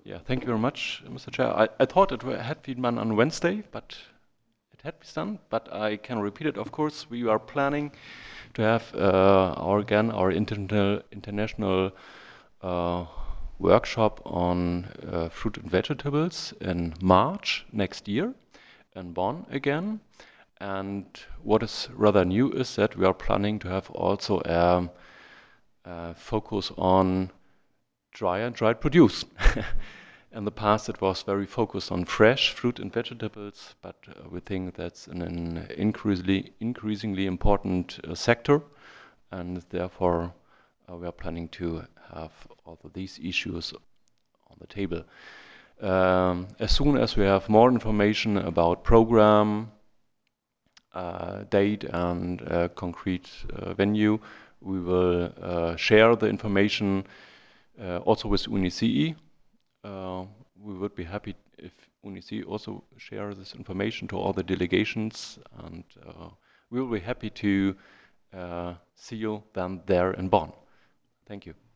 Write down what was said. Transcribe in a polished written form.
Yeah, thank you very much, Mr. Chair. I thought had been done on Wednesday, but it had been done. But I can repeat it, of course. We are planning to have our international uh, workshop on fruit and vegetables in March next year in Bonn again. And what is rather new is that we are planning to have also a focus on dried produce. In the past, it was very focused on fresh fruit and vegetables, but we think that's an increasingly important sector, and therefore we are planning to have all of these issues on the table. As soon as we have more information about program, date, and concrete venue, we will share the information also with UNICE. We would be happy if UNICE also share this information to all the delegations, and we will be happy to see you then there in Bonn. Thank you.